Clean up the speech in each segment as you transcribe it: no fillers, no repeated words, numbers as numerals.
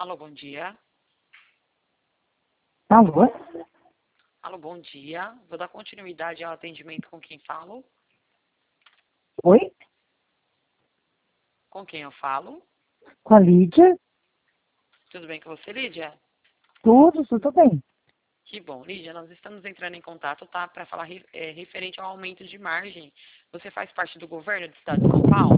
Alô, bom dia. Alô? Alô, bom dia. Vou dar continuidade ao atendimento com quem falo. Oi? Com quem eu falo? Com a Lídia? Tudo bem com você, Lídia? Tudo bem. Que bom. Lídia, nós estamos entrando em contato, tá? Para falar referente ao aumento de margem. Você faz parte do governo do estado de São Paulo?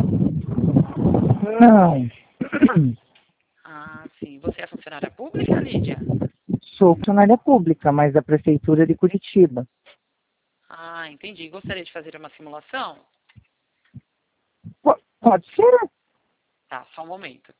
Não. Ah, sim. Você é funcionária pública, Lídia? Sou funcionária pública, mas da Prefeitura de Curitiba. Ah, entendi. Gostaria de fazer uma simulação? Pode ser? Tá, só um momento.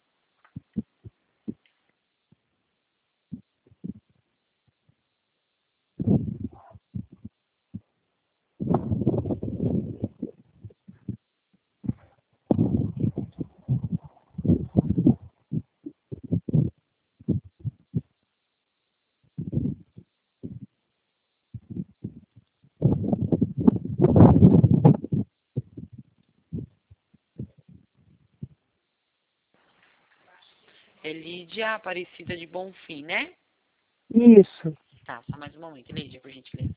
É Lídia Aparecida de Bonfim, né? Isso. Tá, só mais um momento. Lídia, por gentileza.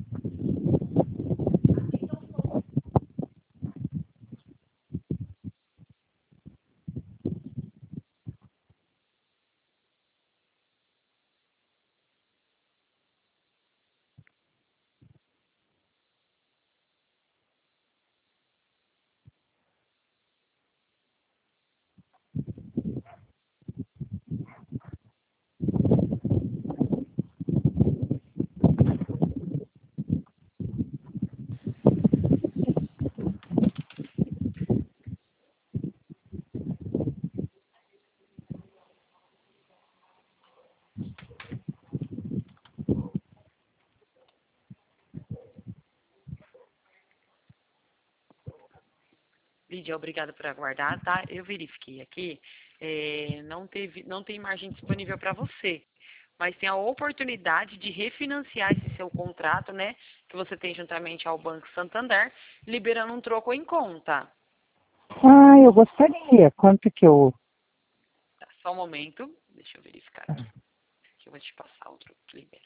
Lídia, obrigada por aguardar, tá? Eu verifiquei aqui, não tem margem disponível para você, mas tem a oportunidade de refinanciar esse seu contrato, né, que você tem juntamente ao Banco Santander, liberando um troco em conta. Ah, eu gostaria. Quanto que eu... Tá, só um momento, deixa eu verificar aqui, que eu vou te passar o troco que libera.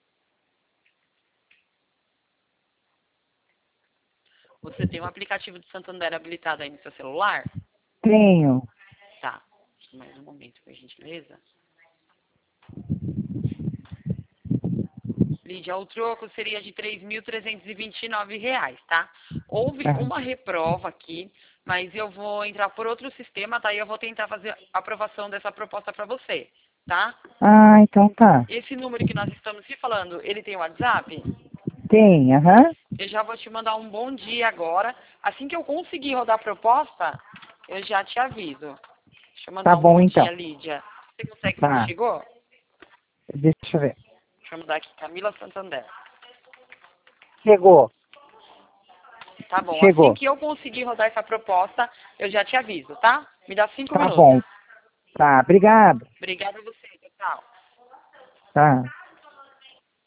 Você tem um aplicativo de Santander habilitado aí no seu celular? Tenho. Tá, mais um momento, por gentileza. Lídia, o troco seria de R$ 3.329, tá? Houve Ah, uma reprova aqui, mas eu vou entrar por outro sistema, tá? E eu vou tentar fazer a aprovação dessa proposta para você, tá? então tá. Esse número que nós estamos se falando, ele tem WhatsApp? Tem, aham. Eu já vou te mandar um bom dia agora. Assim que eu conseguir rodar a proposta, eu já te aviso. Deixa eu Tá mandar um bom bom então. dia, Lídia. Você consegue ver que Tá. chegou? Deixa eu ver. Deixa eu mudar aqui, Camila Santander. Chegou. Tá bom, assim Chegou. que eu conseguir rodar essa proposta, eu já te aviso, tá? Me dá 5 Tá minutos. bom. Tá, obrigado. Obrigada a você, tchau. Tá.